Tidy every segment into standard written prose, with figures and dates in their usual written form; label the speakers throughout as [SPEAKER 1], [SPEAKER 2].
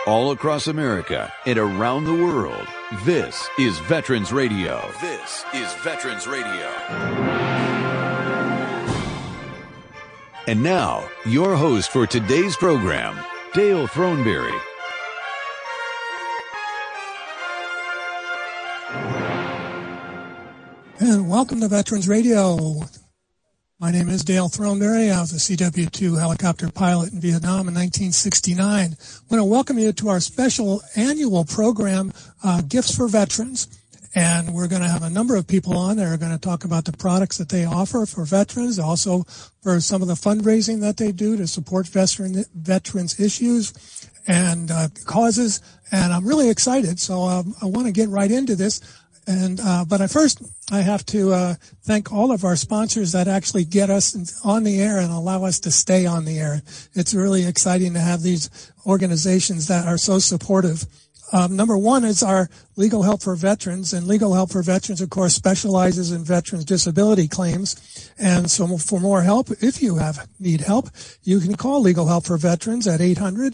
[SPEAKER 1] all across America and around the world. This is Veterans Radio. This is Veterans Radio. And now, your host for today's program, Dale Throneberry.
[SPEAKER 2] And welcome to Veterans Radio. My name is Dale Throneberry. I was a CW-2 helicopter pilot in Vietnam in 1969. I want to welcome you to our special annual program, Gifts for Veterans. And we're going to have a number of people on that are going to talk about the products that they offer for veterans, also for some of the fundraising that they do to support veterans issues and causes. And I'm really excited, so I want to get right into this. But I have to thank all of our sponsors that actually get us on the air and allow us to stay on the air. It's really exciting to have these organizations that are so supportive. Number one is our Legal Help for Veterans, and Legal Help for Veterans, of course, specializes in veterans' disability claims. And so for more help, if you need help, you can call Legal Help for Veterans at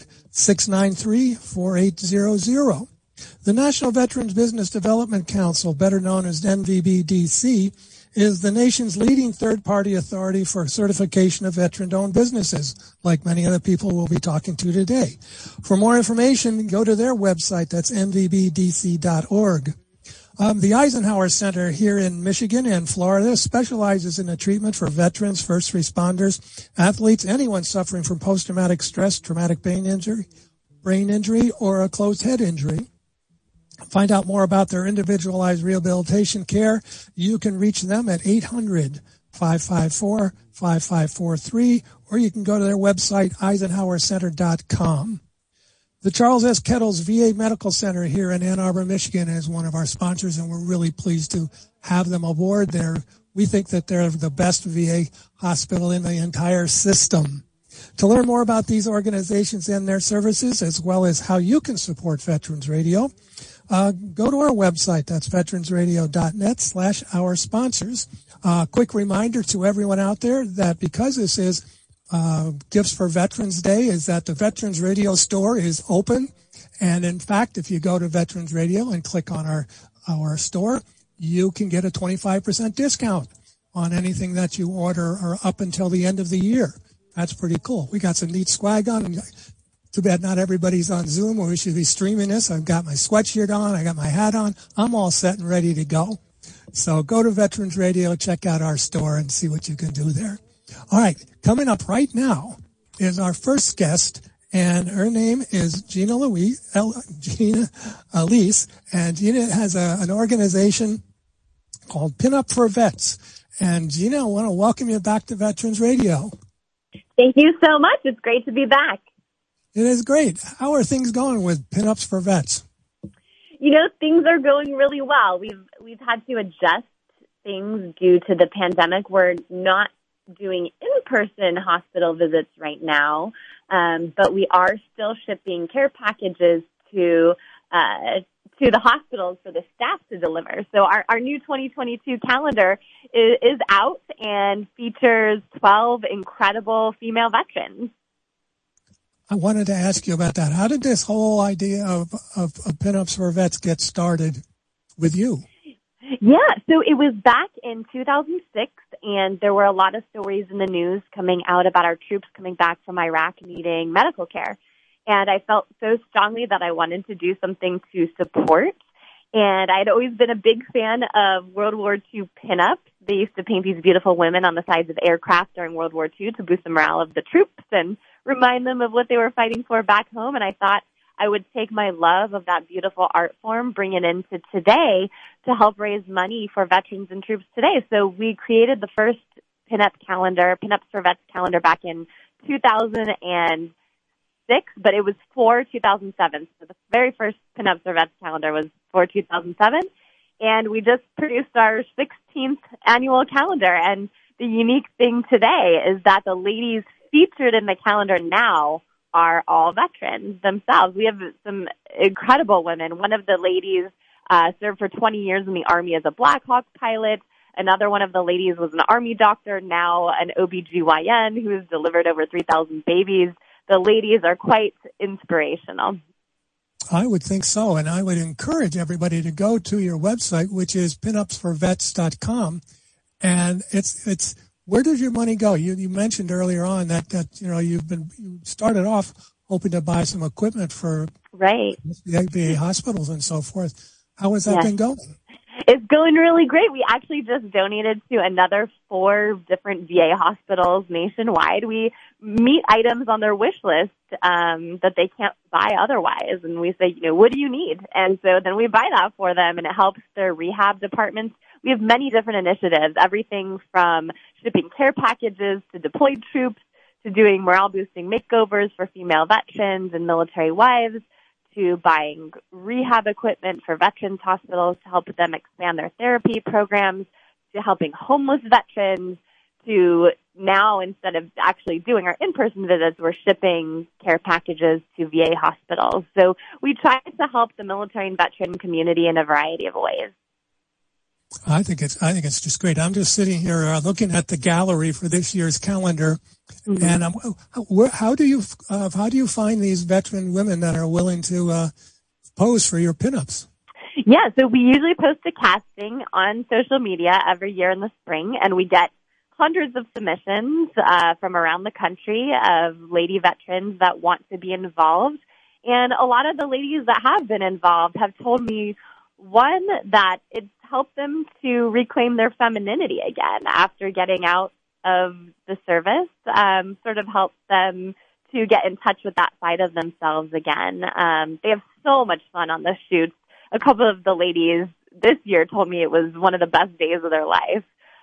[SPEAKER 2] 800-693-4800. The National Veterans Business Development Council, better known as NVBDC, is the nation's leading third-party authority for certification of veteran-owned businesses, like many other people we'll be talking to today. For more information, go to their website. That's nvbdc.org. The Eisenhower Center here in Michigan and Florida specializes in the treatment for veterans, first responders, athletes, anyone suffering from post-traumatic stress, traumatic brain injury, or a closed head injury. Find out more about their individualized rehabilitation care. You can reach them at 800-554-5543, or you can go to their website, eisenhowercenter.com. The Charles S. Kettles VA Medical Center here in Ann Arbor, Michigan is one of our sponsors, and we're really pleased to have them aboard. We think that they're the best VA hospital in the entire system. To learn more about these organizations and their services, as well as how you can support Veterans Radio, go to our website. That's veteransradio.net/our sponsors. Quick reminder to everyone out there that because this is Gifts for Veterans Day, is that the Veterans Radio store is open. And in fact, if you go to Veterans Radio and click on our store, you can get a 25% discount on anything that you order or up until the end of the year. That's pretty cool. We got some neat swag on. Too bad not everybody's on Zoom, or we should be streaming this. I've got my sweatshirt on. I got my hat on. I'm all set and ready to go. So go to Veterans Radio, check out our store, and see what you can do there. All right. Coming up right now is our first guest, and her name is Gina Elise. And Gina has an organization called Pin Up for Vets. And Gina, I want to welcome you back to Veterans Radio.
[SPEAKER 3] Thank you so much. It's great to be back.
[SPEAKER 2] It is great. How are things going with Pinups for Vets?
[SPEAKER 3] You know, things are going really well. We've had to adjust things due to the pandemic. We're not doing in-person hospital visits right now, but we are still shipping care packages to the hospitals for the staff to deliver. So our new 2022 calendar is out and features 12 incredible female veterans.
[SPEAKER 2] I wanted to ask you about that. How did this whole idea of Pinups for Vets get started with you?
[SPEAKER 3] Yeah, so it was back in 2006, and there were a lot of stories in the news coming out about our troops coming back from Iraq needing medical care. And I felt so strongly that I wanted to do something to support. And I'd always been a big fan of World War II pinups. They used to paint these beautiful women on the sides of aircraft during World War II to boost the morale of the troops and remind them of what they were fighting for back home. And I thought I would take my love of that beautiful art form, bring it into today to help raise money for veterans and troops today. So we created the first Pinups for Vets calendar back in 2006, but it was for 2007. So the very first Pinups for Vets calendar was for 2007. And we just produced our 16th annual calendar. And the unique thing today is that the ladies featured in the calendar now are all veterans themselves. We have some incredible women. One of the ladies served for 20 years in the Army as a Black Hawk pilot. Another one of the ladies was an Army doctor, now an OBGYN who has delivered over 3,000 babies. The ladies are quite inspirational.
[SPEAKER 2] I would think so, and I would encourage everybody to go to your website, which is pinupsforvets.com, and it's where does your money go? You mentioned earlier on that you started off hoping to buy some equipment for
[SPEAKER 3] right
[SPEAKER 2] the VA hospitals and so forth. How has that been going?
[SPEAKER 3] It's going really great. We actually just donated to another 4 different VA hospitals nationwide. We meet items on their wish list that they can't buy otherwise. And we say, what do you need? And so then we buy that for them, and it helps their rehab departments. We have many different initiatives, everything from shipping care packages to deployed troops to doing morale-boosting makeovers for female veterans and military wives, to buying rehab equipment for veterans hospitals to help them expand their therapy programs, to helping homeless veterans, to now, instead of actually doing our in-person visits, we're shipping care packages to VA hospitals. So we try to help the military and veteran community in a variety of ways.
[SPEAKER 2] I think it's just great. I'm just sitting here looking at the gallery for this year's calendar, and how do you find these veteran women that are willing to pose for your pinups?
[SPEAKER 3] Yeah, so we usually post a casting on social media every year in the spring, and we get hundreds of submissions from around the country of lady veterans that want to be involved. And a lot of the ladies that have been involved have told me, one, that it's helped them to reclaim their femininity again after getting out of the service, sort of helps them to get in touch with that side of themselves again. They have so much fun on the shoots. A couple of the ladies this year told me it was one of the best days of their life,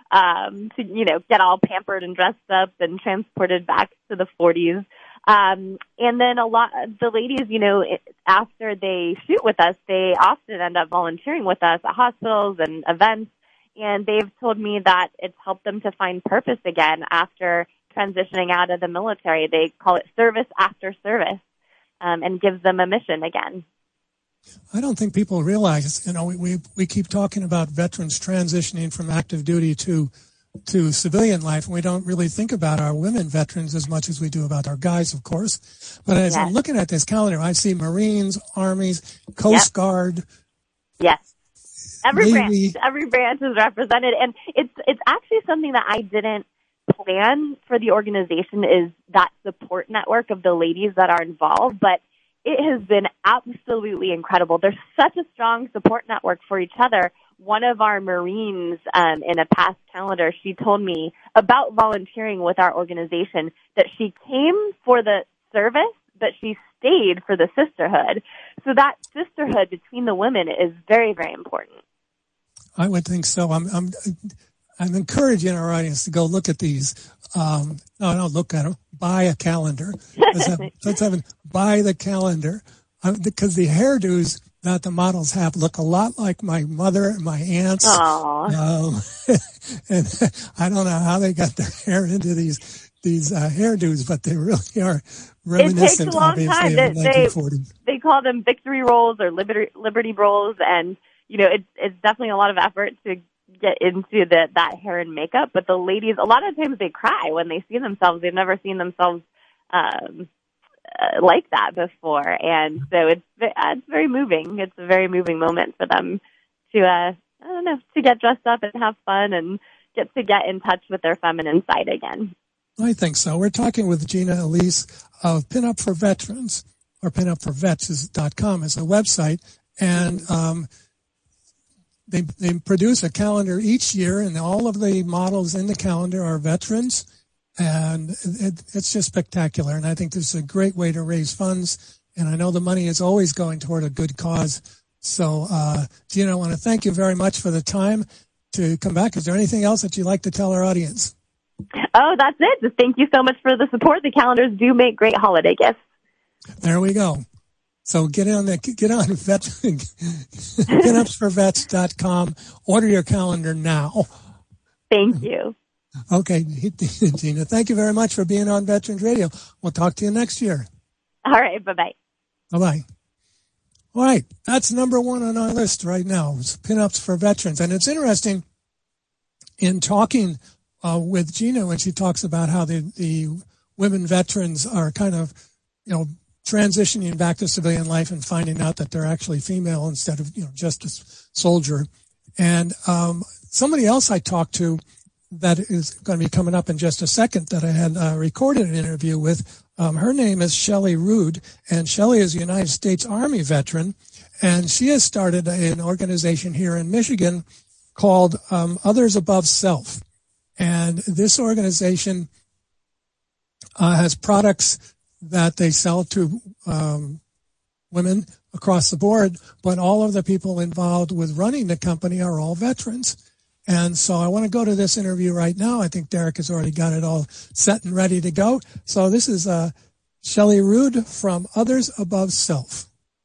[SPEAKER 3] to, get all pampered and dressed up and transported back to the 40s. And then a lot of the ladies, after they shoot with us, they often end up volunteering with us at hospitals and events. And they've told me that it's helped them to find purpose again after transitioning out of the military. They call it service after service, and gives them a mission again.
[SPEAKER 2] I don't think people realize, we keep talking about veterans transitioning from active duty to civilian life, and we don't really think about our women veterans as much as we do about our guys, of course. But as I'm looking at this calendar, I see Marines, Armies, Coast Guard.
[SPEAKER 3] Yes. Every branch is represented, and it's actually something that I didn't plan for the organization, is that support network of the ladies that are involved, but it has been absolutely incredible. There's such a strong support network for each other. One of our Marines in a past calendar, she told me about volunteering with our organization, that she came for the service, but she stayed for the sisterhood. So that sisterhood between the women is very, very important.
[SPEAKER 2] I would think so. I'm encouraging our audience to go look at these. Don't look at them. Buy a calendar. Buy the calendar, because the hairdos that the models have look a lot like my mother and my aunts. And I don't know how they got their hair into these hairdos, but they really are reminiscent,
[SPEAKER 3] it takes a long
[SPEAKER 2] obviously,
[SPEAKER 3] time.
[SPEAKER 2] of the 1940s.
[SPEAKER 3] They call them victory rolls or liberty rolls, and it's definitely a lot of effort to get into that hair and makeup. But the ladies, a lot of times they cry when they see themselves. They've never seen themselves like that before, and so it's very moving. It's a very moving moment for them to to get dressed up and have fun and get in touch with their feminine side again.
[SPEAKER 2] I think so. We're talking with Gina Elise of Pinup for Veterans, or pinupforvets.com is a website, and they produce a calendar each year, and all of the models in the calendar are veterans. And it's just spectacular. And I think this is a great way to raise funds. And I know the money is always going toward a good cause. So, Gina, I want to thank you very much for the time to come back. Is there anything else that you'd like to tell our audience?
[SPEAKER 3] Oh, that's it. Just thank you so much for the support. The calendars do make great holiday gifts.
[SPEAKER 2] There we go. So get on pinupsforvets.com. Order your calendar now.
[SPEAKER 3] Thank you.
[SPEAKER 2] Okay, Gina, thank you very much for being on Veterans Radio. We'll talk to you next year.
[SPEAKER 3] All right, bye-bye.
[SPEAKER 2] Bye-bye. All right, that's number one on our list right now, is Pinups for Veterans. And it's interesting, in talking with Gina, when she talks about how the women veterans are kind of, transitioning back to civilian life and finding out that they're actually female instead of, just a soldier. And somebody else I talked to that is going to be coming up in just a second that I had recorded an interview with, her name is Shelley Rude, and Shelley is a United States Army veteran, and she has started an organization here in Michigan called Others Above Self. And this organization has products that they sell to women across the board, but all of the people involved with running the company are all veterans. And so I want to go to this interview right now. I think Derek has already got it all set and ready to go. So this is Shelley Rude from Others Above Self.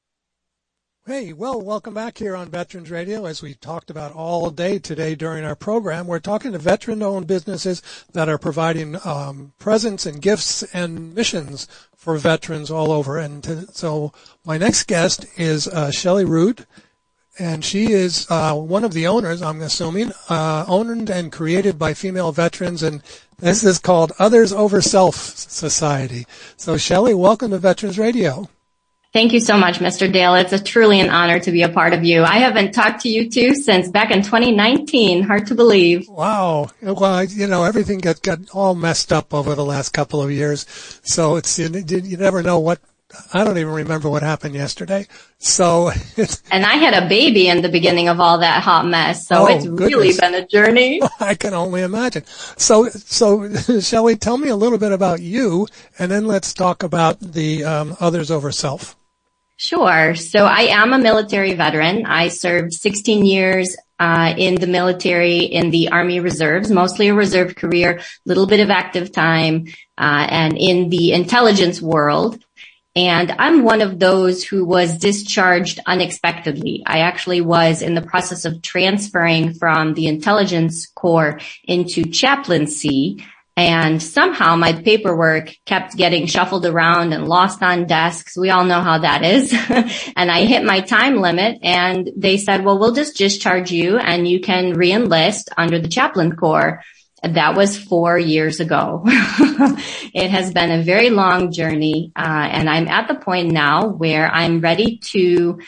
[SPEAKER 2] Hey, well, welcome back here on Veterans Radio. As we talked about all day today during our program, we're talking to veteran-owned businesses that are providing presents and gifts and missions for veterans all over. And so my next guest is Shelley Rude, and she is one of the owners, I'm assuming, owned and created by female veterans, and this is called Others Over Self Society. So, Shelley, welcome to Veterans Radio.
[SPEAKER 4] Thank you so much, Mr. Dale. It's truly an honor to be a part of you. I haven't talked to you two since back in 2019. Hard to believe.
[SPEAKER 2] Wow. Well, everything got all messed up over the last couple of years. So you never know what. I don't even remember what happened yesterday. So,
[SPEAKER 4] and I had a baby in the beginning of all that hot mess. So it's really been a journey.
[SPEAKER 2] I can only imagine. So Shelley, tell me a little bit about you, and then let's talk about the Others Over Self.
[SPEAKER 4] Sure. So I am a military veteran. I served 16 years in the military in the Army Reserves, mostly a reserve career, little bit of active time, and in the intelligence world. And I'm one of those who was discharged unexpectedly. I actually was in the process of transferring from the intelligence corps into chaplaincy. And somehow my paperwork kept getting shuffled around and lost on desks. We all know how that is. And I hit my time limit, and they said, well, we'll just discharge you and you can re-enlist under the chaplain corps. That was 4 years ago. It has been a very long journey, and I'm at the point now where I'm ready to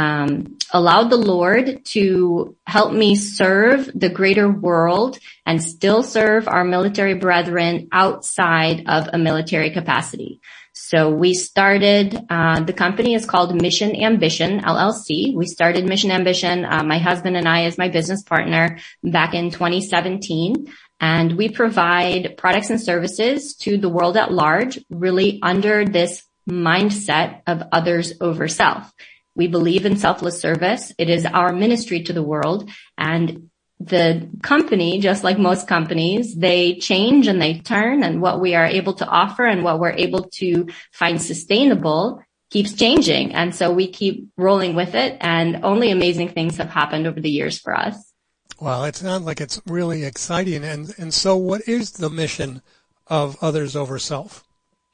[SPEAKER 4] allow the Lord to help me serve the greater world and still serve our military brethren outside of a military capacity. So we started, the company is called Mission Ambition, LLC. We started Mission Ambition, my husband and I as my business partner back in 2017. And we provide products and services to the world at large, really under this mindset of others over self. We believe in selfless service. It is our ministry to the world. And the company, just like most companies, they change and they turn, and what we are able to offer and what we're able to find sustainable keeps changing. And so we keep rolling with it, and only amazing things have happened over the years for us.
[SPEAKER 2] Well, it sounds like it's really exciting. And so what is the mission of Others Over Self?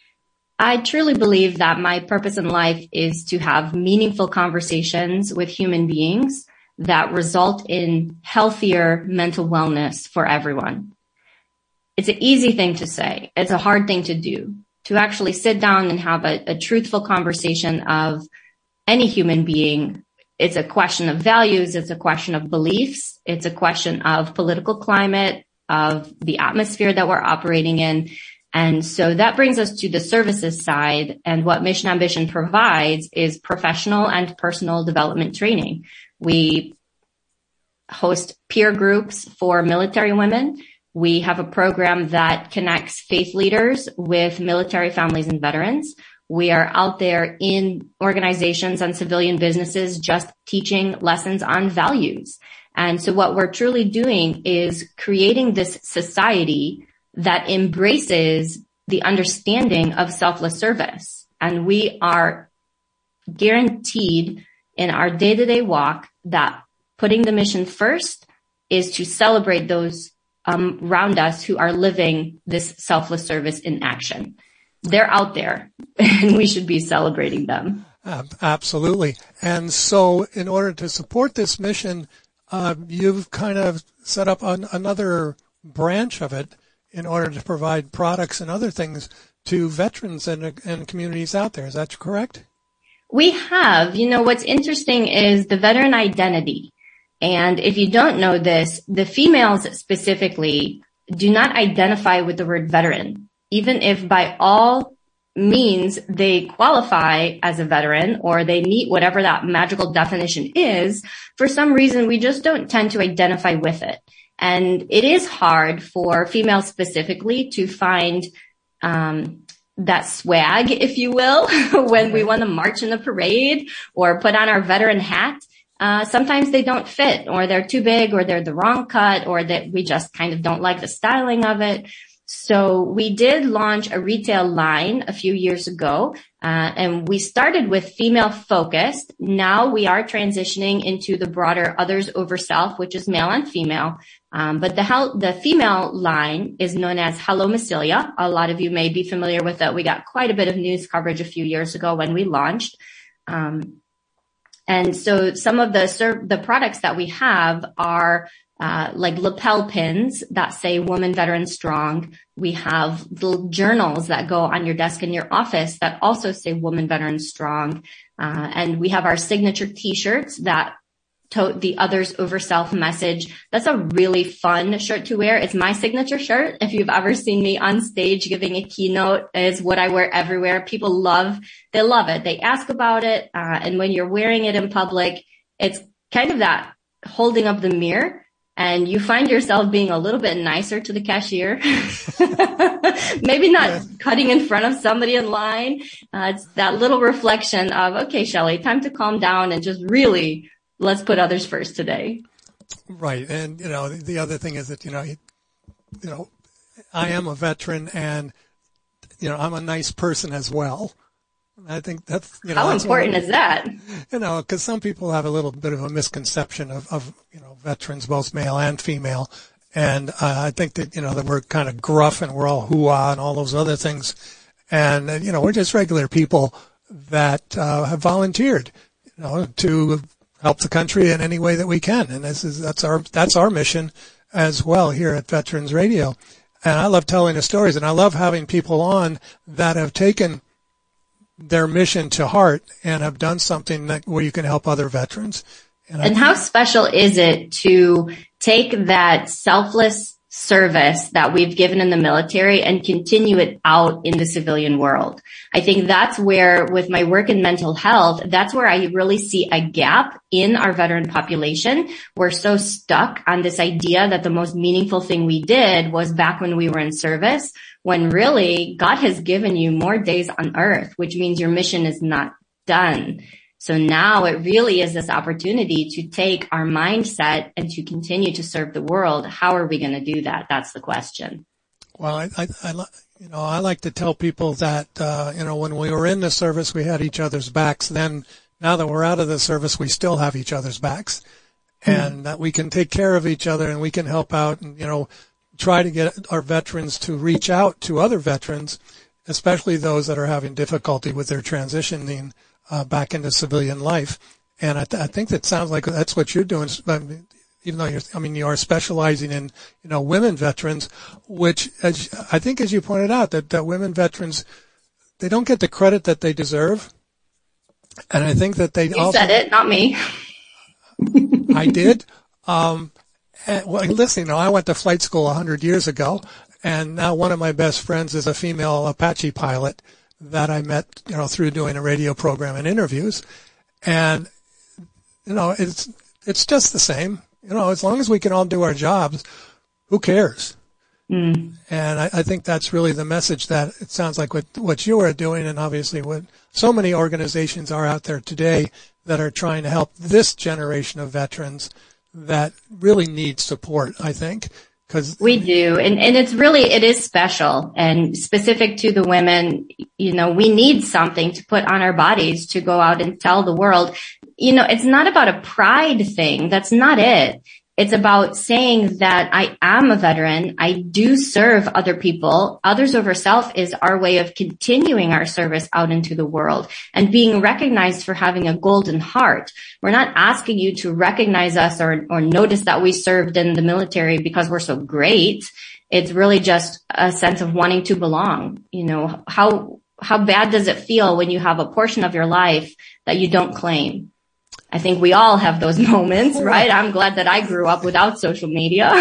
[SPEAKER 4] I truly believe that my purpose in life is to have meaningful conversations with human beings that result in healthier mental wellness for everyone. It's an easy thing to say. It's a hard thing to do. To actually sit down and have a truthful conversation of any human being. It's a question of values. It's a question of beliefs. It's a question of political climate, of the atmosphere that we're operating in. And so that brings us to the services side. And what Mission Ambition provides is professional and personal development training. We host peer groups for military women. We have a program that connects faith leaders with military families and veterans. We are out there in organizations and civilian businesses just teaching lessons on values. And so what we're truly doing is creating this society that embraces the understanding of selfless service. And we are guaranteed in our day-to-day walk that putting the mission first is to celebrate those around us who are living this selfless service in action. They're out there, and we should be celebrating them.
[SPEAKER 2] Absolutely. And so in order to support this mission, you've kind of set up another branch of it in order to provide products and other things to veterans and communities out there. Is that correct?
[SPEAKER 4] We have. What's interesting is the veteran identity. And if you don't know this, the females specifically do not identify with the word veteran, even if by all means they qualify as a veteran or they meet whatever that magical definition is. For some reason, we just don't tend to identify with it. And it is hard for females specifically to find that swag, if you will, when we want to march in the parade or put on our veteran hat. Sometimes they don't fit, or they're too big, or they're the wrong cut, or that we just kind of don't like the styling of it. So we did launch a retail line a few years ago, and we started with female focused. Now we are transitioning into the broader others over self, which is male and female. But the female line is known as Hello Massilia. A lot of you may be familiar with it. We got quite a bit of news coverage a few years ago when we launched. And so some of the products that we have are like lapel pins that say Woman Veteran Strong. We have little journals that go on your desk in your office that also say Woman Veteran Strong. And we have our signature t-shirts that tote the others over self message. That's a really fun shirt to wear. It's my signature shirt. If you've ever seen me on stage giving a keynote, is what I wear everywhere. People love it. They ask about it. And when you're wearing it in public, it's kind of that holding up the mirror, and you find yourself being a little bit nicer to the cashier. Maybe not cutting in front of somebody in line. It's that little reflection of, okay, Shelley, time to calm down and just really let's put others first today.
[SPEAKER 2] Right. And, the other thing is that, I am a veteran, and, I'm a nice person as well. I think that's,
[SPEAKER 4] how important is that?
[SPEAKER 2] Because some people have a little bit of a misconception of veterans, both male and female. And I think that, that we're kind of gruff and we're all hoo-ah and all those other things. And, we're just regular people that have volunteered, to help the country in any way that we can. And that's our mission as well here at Veterans Radio. And I love telling the stories, and I love having people on that have taken their mission to heart and have done something where you can help other veterans. And
[SPEAKER 4] how special is it to take that selfless service that we've given in the military and continue it out in the civilian world? I think that's where, with my work in mental health, that's where I really see a gap in our veteran population. We're so stuck on this idea that the most meaningful thing we did was back when we were in service, when really God has given you more days on earth, which means your mission is not done. So now it really is this opportunity to take our mindset and to continue to serve the world. How are we going to do that? That's the question.
[SPEAKER 2] Well, I like to tell people that, when we were in the service, we had each other's backs. Then now that we're out of the service, we still have each other's backs, and that we can take care of each other and we can help out and, try to get our veterans to reach out to other veterans, especially those that are having difficulty with their transitioning back into civilian life. And I think that sounds like that's what you're doing, even though you are specializing in, women veterans, which I think, as you pointed out, that women veterans, they don't get the credit that they deserve. And I think that
[SPEAKER 4] You said it, not me.
[SPEAKER 2] I did. Well, listen, I went to flight school 100 years ago, and now one of my best friends is a female Apache pilot that I met, through doing a radio program and interviews. And, it's just the same. As long as we can all do our jobs, who cares? And I think that's really the message that it sounds like what you are doing, and obviously what so many organizations are out there today that are trying to help this generation of veterans that really need support, I think.
[SPEAKER 4] We do. And it is special and specific to the women. We need something to put on our bodies to go out and tell the world. It's not about a pride thing. That's not it. It's about saying that I am a veteran. I do serve other people. Others over self is our way of continuing our service out into the world and being recognized for having a golden heart. We're not asking you to recognize us or notice that we served in the military because we're so great. It's really just a sense of wanting to belong. You know, how bad does it feel when you have a portion of your life that you don't claim? I think we all have those moments, right? I'm glad that I grew up without social media.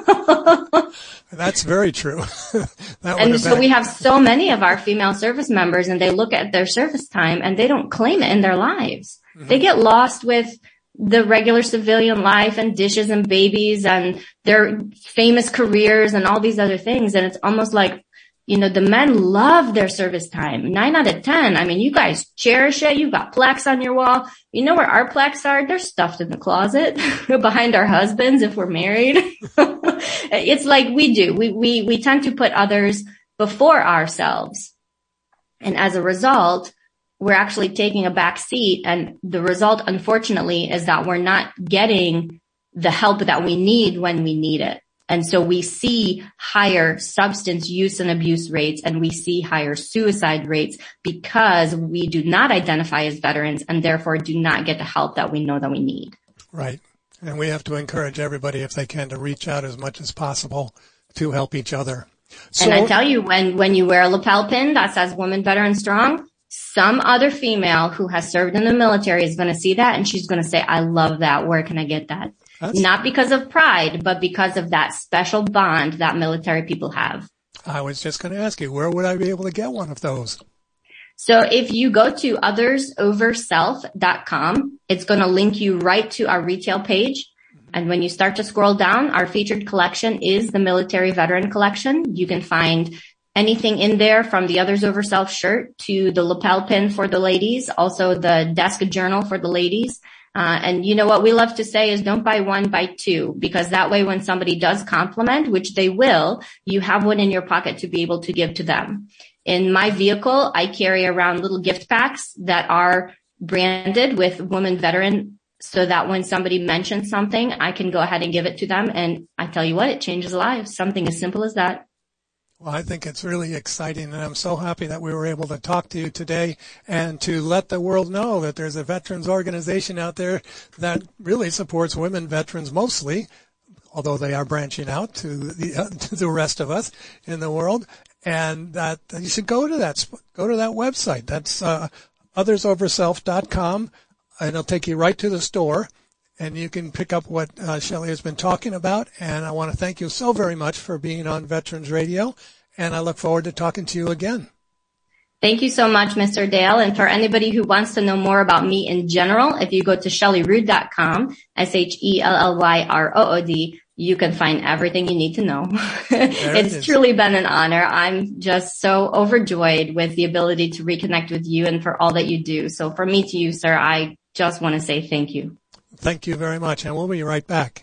[SPEAKER 2] That's very true.
[SPEAKER 4] And so we have so many of our female service members, and they look at their service time and they don't claim it in their lives. Mm-hmm. They get lost with the regular civilian life and dishes and babies and their famous careers and all these other things. And it's almost like, you know, the men love their service time. 9 out of 10. I mean, you guys cherish it. You've got plaques on your wall. You know where our plaques are? They're stuffed in the closet behind our husbands if we're married. It's like we do. We tend to put others before ourselves. And as a result, we're actually taking a back seat. And the result, unfortunately, is that we're not getting the help that we need when we need it. And so we see higher substance use and abuse rates, and we see higher suicide rates because we do not identify as veterans and therefore do not get the help that we know that we need.
[SPEAKER 2] Right. And we have to encourage everybody, if they can, to reach out as much as possible to help each other.
[SPEAKER 4] And I tell you, when you wear a lapel pin that says Women Veteran Strong, some other female who has served in the military is going to see that and she's going to say, I love that. Where can I get that? Not because of pride, but because of that special bond that military people have.
[SPEAKER 2] I was just going to ask you, where would I be able to get one of those?
[SPEAKER 4] So if you go to othersoverself.com, it's going to link you right to our retail page. And when you start to scroll down, our featured collection is the Military Veteran Collection. You can find anything in there from the Others Over Self shirt to the lapel pin for the ladies, also the desk journal for the ladies. And you know what we love to say is don't buy one, buy two, because that way when somebody does compliment, which they will, you have one in your pocket to be able to give to them. In my vehicle, I carry around little gift packs that are branded with Woman Veteran so that when somebody mentions something, I can go ahead and give it to them. And I tell you what, it changes lives. Something as simple as that.
[SPEAKER 2] Well, I think it's really exciting, and I'm so happy that we were able to talk to you today and to let the world know that there's a veterans organization out there that really supports women veterans mostly, although they are branching out to the rest of us in the world, and that you should go to that website. That's othersoverself.com, and it'll take you right to the store. And you can pick up what Shelley has been talking about. And I want to thank you so very much for being on Veterans Radio. And I look forward to talking to you again.
[SPEAKER 4] Thank you so much, Mr. Dale. And for anybody who wants to know more about me in general, if you go to ShelleyRood.com, ShelleyRood, you can find everything you need to know. It's truly been an honor. I'm just so overjoyed with the ability to reconnect with you and for all that you do. So from me to you, sir, I just want to say thank you.
[SPEAKER 2] Thank you very much, and we'll be right back.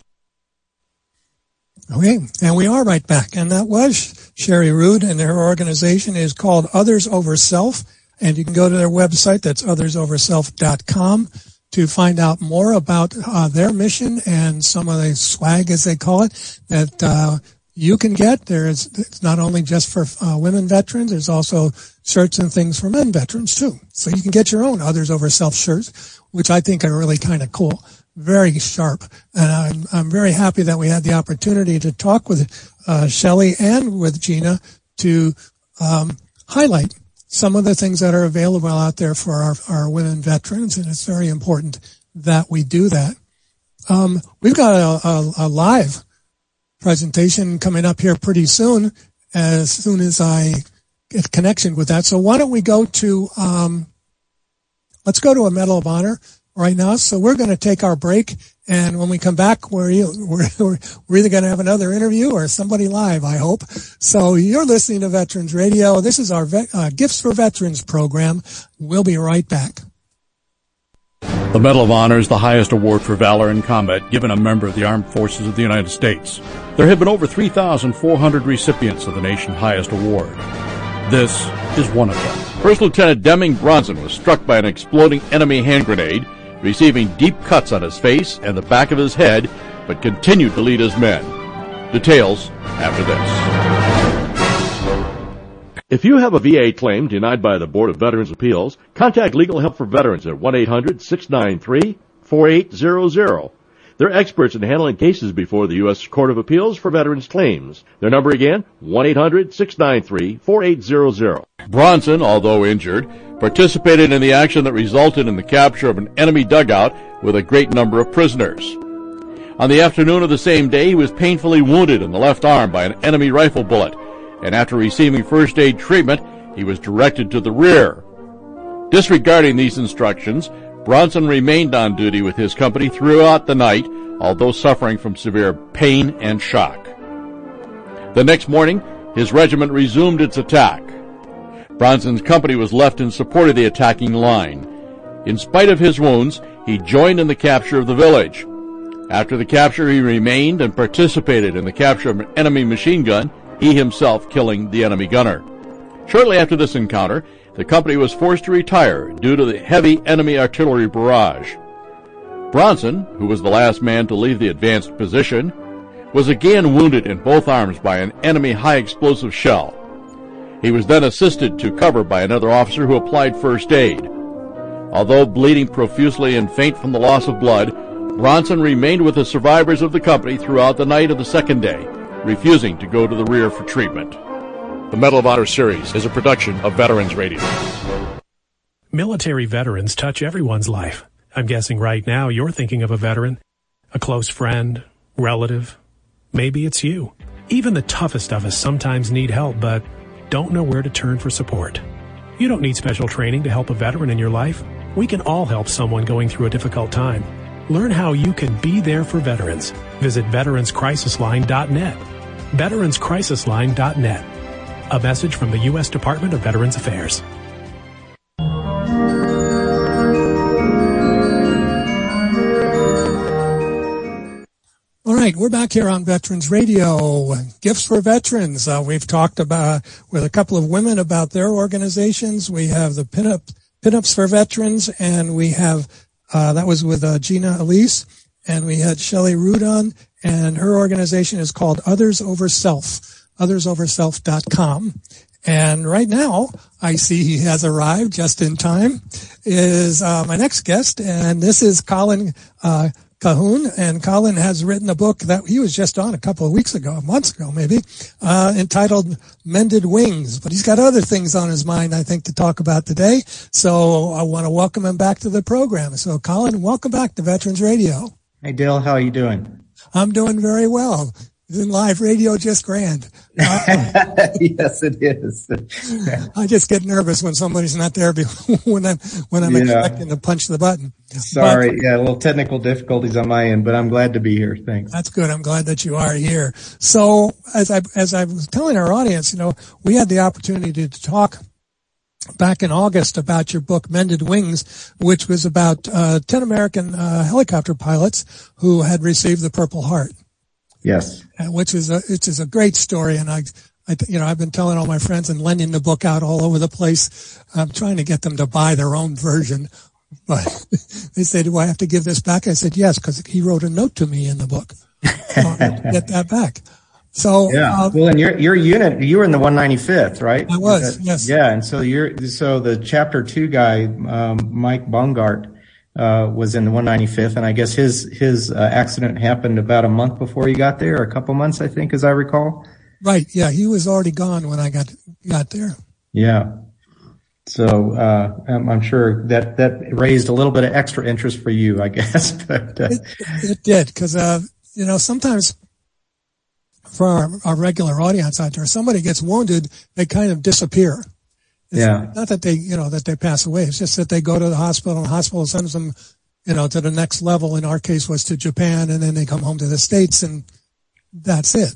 [SPEAKER 2] Okay, and we are right back, and that was Sherry Rood, and her organization is called Others Over Self, and you can go to their website, that's othersoverself.com, to find out more about their mission and some of the swag, as they call it, that you can get. It's not only just for women veterans, there's also shirts and things for men veterans, too. So you can get your own Others Over Self shirts, which I think are really kind of cool. Very sharp. And I'm very happy that we had the opportunity to talk with Shelley and with Gina to highlight some of the things that are available out there for our women veterans, and it's very important that we do that. We've got a live presentation coming up here pretty soon as I get connection with that. So why don't we go to let's go to a Medal of Honor right now. So we're going to take our break, and when we come back, we're either going to have another interview or somebody live, I hope. So you're listening to Veterans Radio. This is our Gifts for Veterans program. We'll be right back.
[SPEAKER 5] The Medal of Honor is the highest award for valor in combat given a member of the Armed Forces of the United States. There have been over 3,400 recipients of the nation's highest award. This is one of them.
[SPEAKER 6] First Lieutenant Deming Bronson was struck by an exploding enemy hand grenade, receiving deep cuts on his face and the back of his head, but continued to lead his men. Details after this. If you have a VA claim denied by the Board of Veterans' Appeals, contact Legal Help for Veterans at 1-800-693-4800. They're experts in handling cases before the U.S. Court of Appeals for Veterans Claims. Their number again, 1-800-693-4800. Bronson, although injured, participated in the action that resulted in the capture of an enemy dugout with a great number of prisoners. On the afternoon of the same day, he was painfully wounded in the left arm by an enemy rifle bullet, and after receiving first aid treatment, he was directed to the rear. Disregarding these instructions, Bronson remained on duty with his company throughout the night, although suffering from severe pain and shock. The next morning, his regiment resumed its attack. Bronson's company was left in support of the attacking line. In spite of his wounds, he joined in the capture of the village. After the capture, he remained and participated in the capture of an enemy machine gun, he himself killing the enemy gunner. Shortly after this encounter, the company was forced to retire due to the heavy enemy artillery barrage. Bronson, who was the last man to leave the advanced position, was again wounded in both arms by an enemy high-explosive shell. He was then assisted to cover by another officer who applied first aid. Although bleeding profusely and faint from the loss of blood, Bronson remained with the survivors of the company throughout the night of the second day, refusing to go to the rear for treatment. The Medal of Honor series is a production of Veterans Radio.
[SPEAKER 7] Military veterans touch everyone's life. I'm guessing right now you're thinking of a veteran, a close friend, relative. Maybe it's you. Even the toughest of us sometimes need help, but don't know where to turn for support. You don't need special training to help a veteran in your life. We can all help someone going through a difficult time. Learn how you can be there for veterans. Visit veteranscrisisline.net. veteranscrisisline.net. A message from the U.S. Department of Veterans Affairs.
[SPEAKER 2] All right, we're back here on Veterans Radio. Gifts for Veterans. We've talked about with a couple of women about their organizations. We have the Pinups for Veterans, and we have that was with Gina Elise, and we had Shelley Rudon, and her organization is called Others Over Self. OthersOverSelf.com. And right now, I see he has arrived just in time, is my next guest, and this is Colin Cahoon. And Colin has written a book that he was just on a couple of weeks ago, months ago maybe, entitled Mended Wings. But he's got other things on his mind, I think, to talk about today. So I want to welcome him back to the program. So Colin, welcome back to Veterans Radio.
[SPEAKER 8] Hey, Dale, how are you doing? I'm
[SPEAKER 2] doing very well. In live radio, just grand.
[SPEAKER 8] Yes, it is.
[SPEAKER 2] I just get nervous when somebody's not there when I'm expecting to punch the button.
[SPEAKER 8] Sorry, a little technical difficulties on my end, but I'm glad to be here. Thanks.
[SPEAKER 2] That's good. I'm glad that you are here. So, as I was telling our audience, we had the opportunity to talk back in August about your book, Mended Wings, which was about 10 American helicopter pilots who had received the Purple Heart.
[SPEAKER 8] Yes.
[SPEAKER 2] Which is a great story. And I've been telling all my friends and lending the book out all over the place. I'm trying to get them to buy their own version. But they say, do I have to give this back? I said, yes, because he wrote a note to me in the book. So I have to get that back. So,
[SPEAKER 8] yeah. Well, and your unit, you were in the 195th, right?
[SPEAKER 2] I was, yes.
[SPEAKER 8] Yeah. And so the chapter 2 guy, Mike Bongart, was in the 195th, and I guess his accident happened about a month before he got there, or a couple months, I think, as I recall.
[SPEAKER 2] Right. Yeah, he was already gone when I got there.
[SPEAKER 8] Yeah. So I'm sure that raised a little bit of extra interest for you, I guess. But
[SPEAKER 2] it did, because sometimes for our regular audience out there, somebody gets wounded, they kind of disappear. It's not that they pass away. It's just that they go to the hospital, and the hospital sends them, to the next level. In our case was to Japan, and then they come home to the States, and that's it.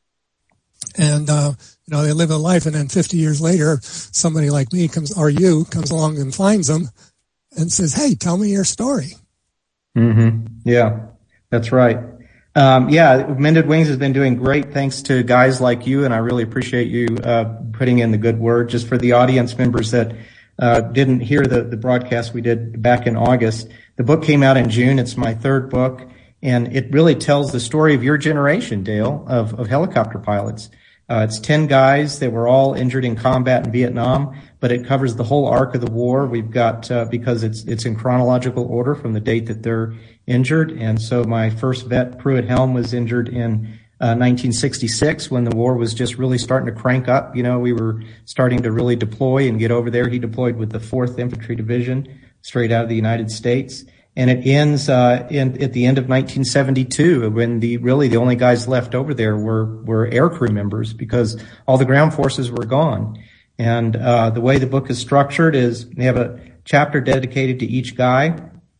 [SPEAKER 2] And, they live a life, and then 50 years later, somebody like me comes along and finds them and says, hey, tell me your story.
[SPEAKER 8] Mm-hmm. Yeah, that's right. Mended Wings has been doing great thanks to guys like you, and I really appreciate you putting in the good word. Just for the audience members that didn't hear the broadcast we did back in August, the book came out in June. It's my third book, and it really tells the story of your generation, Dale, of helicopter pilots. It's 10 guys that were all injured in combat in Vietnam, but it covers the whole arc of the war. We've got, because it's in chronological order from the date that they're injured. And so my first vet, Pruitt Helm, was injured in 1966 when the war was just really starting to crank up. We were starting to really deploy and get over there. He deployed with the 4th Infantry Division straight out of the United States. And it ends at the end of 1972 when the only guys left over there were aircrew members because all the ground forces were gone. And the way the book is structured is we have a chapter dedicated to each guy.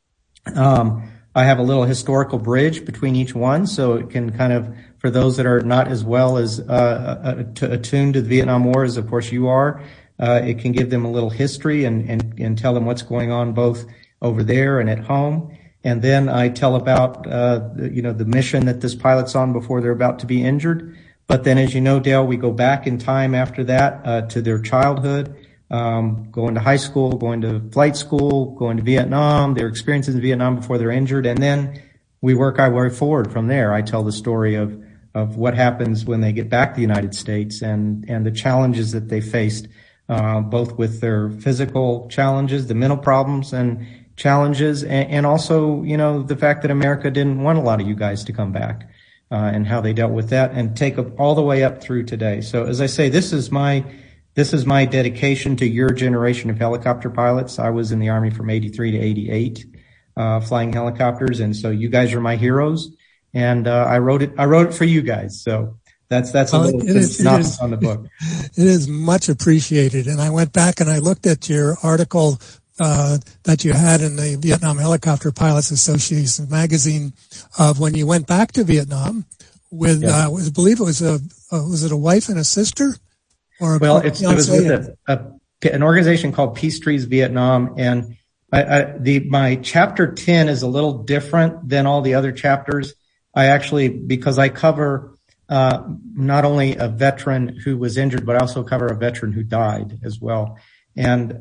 [SPEAKER 8] I have a little historical bridge between each one, so it can kind of, for those that are not as well as attuned to the Vietnam War as of course you are, it can give them a little history and tell them what's going on both over there and at home. And then I tell about, the mission that this pilot's on before they're about to be injured. But then, as you know, Dale, we go back in time after that, to their childhood, going to high school, going to flight school, going to Vietnam, their experiences in Vietnam before they're injured. And then we work our way forward from there. I tell the story of what happens when they get back to the United States and the challenges that they faced, both with their physical challenges, the mental problems and challenges, and also, the fact that America didn't want a lot of you guys to come back, and how they dealt with that and take up all the way up through today. So as I say, this is my dedication to your generation of helicopter pilots. I was in the Army from 83 to 88, flying helicopters. And so you guys are my heroes. And, I wrote it for you guys. So that's a little synopsis on the book.
[SPEAKER 2] It is much appreciated. And I went back and I looked at your article that you had in the Vietnam Helicopter Pilots Association magazine of when you went back to Vietnam with, I believe it was was it a wife and a sister? Or
[SPEAKER 8] it was with an organization called Peace Trees Vietnam. And my chapter 10 is a little different than all the other chapters. Because I cover, not only a veteran who was injured, but I also cover a veteran who died as well. And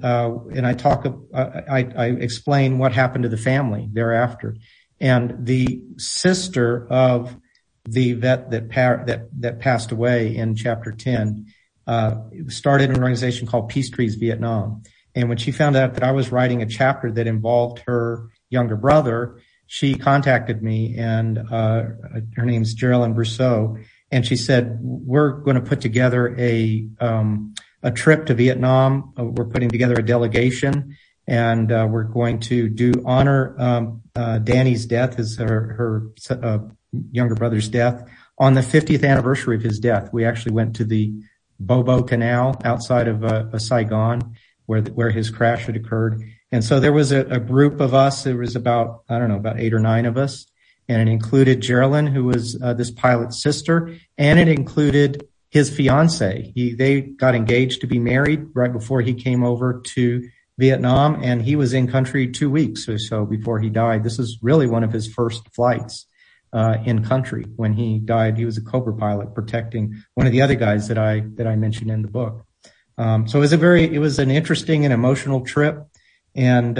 [SPEAKER 8] I explain what happened to the family thereafter. And the sister of the vet that passed away in chapter 10, started an organization called Peace Trees Vietnam. And when she found out that I was writing a chapter that involved her younger brother, she contacted me, and her name's Geraldine Brousseau, and she said, we're going to put together a trip to Vietnam. We're putting together a delegation, and we're going to honor Danny's death, her younger brother's death, on the 50th anniversary of his death. We actually went to the Bobo Canal outside of Saigon, where his crash had occurred. And so there was a group of us. There was about 8 or 9 of us, and it included Geraldine, who was this pilot's sister, and it included his fiance. They got engaged to be married right before he came over to Vietnam, and he was in country 2 weeks or so before he died. This is really one of his first flights in country. When he died, he was a Cobra pilot protecting one of the other guys that I mentioned in the book. So it was an interesting and emotional trip, and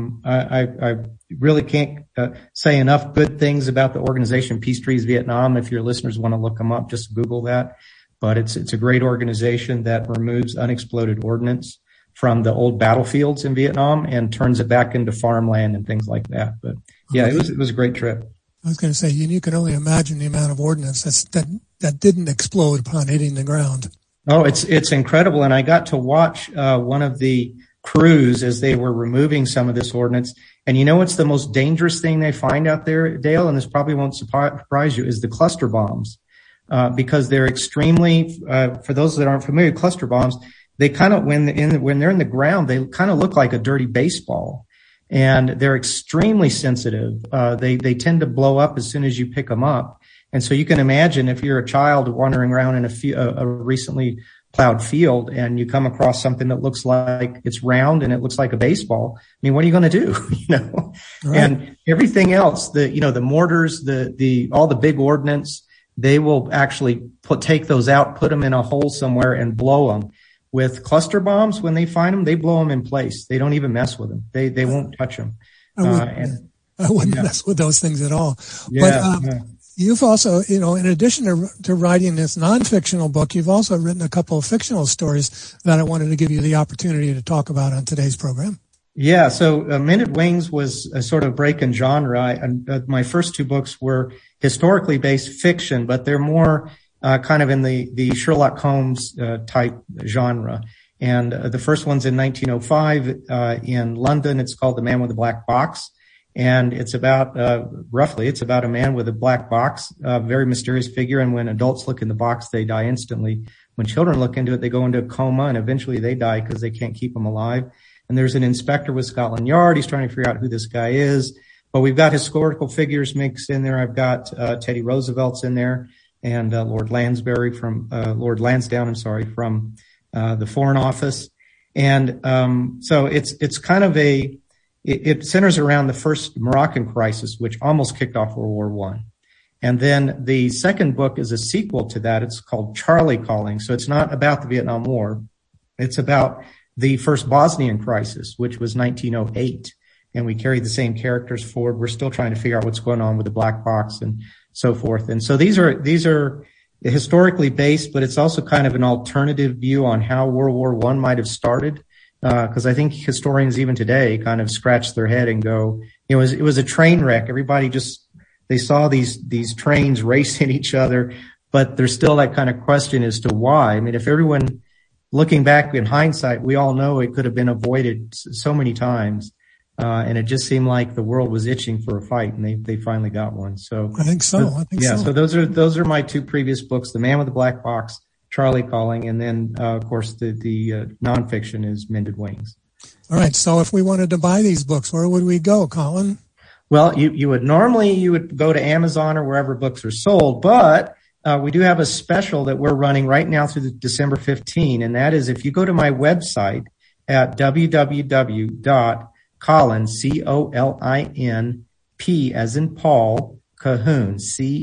[SPEAKER 8] I really can't say enough good things about the organization Peace Trees Vietnam. If your listeners want to look them up, just Google that. But it's a great organization that removes unexploded ordnance from the old battlefields in Vietnam and turns it back into farmland and things like that. But yeah, it was a great trip.
[SPEAKER 2] I was going to say, you can only imagine the amount of ordnance that didn't explode upon hitting the ground.
[SPEAKER 8] Oh, it's incredible. And I got to watch one of the crews as they were removing some of this ordnance. And you know what's the most dangerous thing they find out there, Dale? And this probably won't surprise you, is the cluster bombs. Because they're extremely, for those that aren't familiar, cluster bombs, they kind of, when they're in the ground, they kind of look like a dirty baseball, and they're extremely sensitive. They tend to blow up as soon as you pick them up. And so you can imagine if you're a child wandering around in a recently plowed field and you come across something that looks like it's round and it looks like a baseball. I mean, what are you going to do? Right. And everything else, the mortars, all the big ordnance, they will actually take those out, put them in a hole somewhere and blow them. With cluster bombs, when they find them, they blow them in place. They don't even mess with them. They won't touch them.
[SPEAKER 2] I wouldn't mess with those things at all.
[SPEAKER 8] Yeah,
[SPEAKER 2] you've also, in addition to writing this non-fictional book, you've also written a couple of fictional stories that I wanted to give you the opportunity to talk about on today's program.
[SPEAKER 8] Yeah, so Mended Wings was a sort of break in genre. My first two books were historically based fiction, but they're more kind of in the Sherlock Holmes type genre. And the first one's in 1905 in London. It's called The Man with the Black Box. And it's about, it's about a man with a black box, a very mysterious figure. And when adults look in the box, they die instantly. When children look into it, they go into a coma, and eventually they die because they can't keep them alive. And there's an inspector with Scotland Yard. He's trying to figure out who this guy is. But we've got historical figures mixed in there. I've got Teddy Roosevelt's in there, and Lord Lansdowne from the Foreign Office. And so it's kind of it centers around the first Moroccan crisis, which almost kicked off World War I. And then the second book is a sequel to that. It's called Charlie Calling. So it's not about the Vietnam War. It's about the first Bosnian crisis, which was 1908. And we carried the same characters forward. We're still trying to figure out what's going on with the black box and so forth. And so these are historically based, but it's also kind of an alternative view on how World War I might have started. Because I think historians even today kind of scratch their head and go, it was a train wreck. Everybody they saw these trains racing each other, but there's still that kind of question as to why. I mean, if everyone looking back in hindsight, we all know it could have been avoided so many times. And it just seemed like the world was itching for a fight, and they finally got one. So
[SPEAKER 2] I think so.
[SPEAKER 8] So those are my two previous books, The Man with the Black Box, Charlie Calling, and then, of course, the nonfiction is Mended Wings.
[SPEAKER 2] All right. So if we wanted to buy these books, where would we go, Colin?
[SPEAKER 8] Well, you would go to Amazon or wherever books are sold, but we do have a special that we're running right now through December 15, and that is if you go to my website at www.Colin, COLINP as in Paul, Cahoon,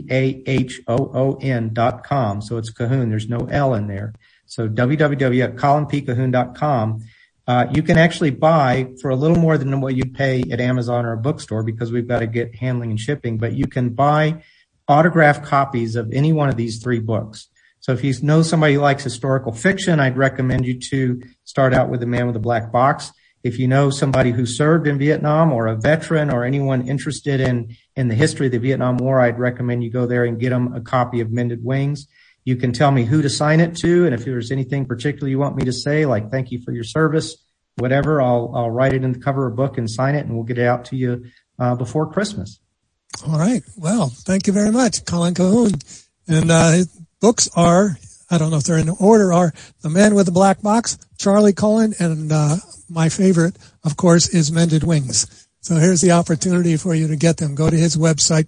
[SPEAKER 8] CAHOON.com. So it's Cahoon. There's no L in there. So www.colinpcahoon.com. You can actually buy for a little more than what you'd pay at Amazon or a bookstore, because we've got to get handling and shipping, but you can buy autographed copies of any one of these three books. So if you know somebody who likes historical fiction, I'd recommend you to start out with The Man with the Black Box. If you know somebody who served in Vietnam or a veteran or anyone interested in the history of the Vietnam War, I'd recommend you go there and get them a copy of Mended Wings. You can tell me who to sign it to, and if there's anything particular you want me to say, like thank you for your service, whatever, I'll write it in the cover of a book and sign it, and we'll get it out to you before Christmas.
[SPEAKER 2] All right. Well, thank you very much, Colin Cahoon. And his books are, I don't know if they're in order, are The Man with the Black Box, Charlie Calling, and my favorite, of course, is Mended Wings. So here's the opportunity for you to get them. Go to his website,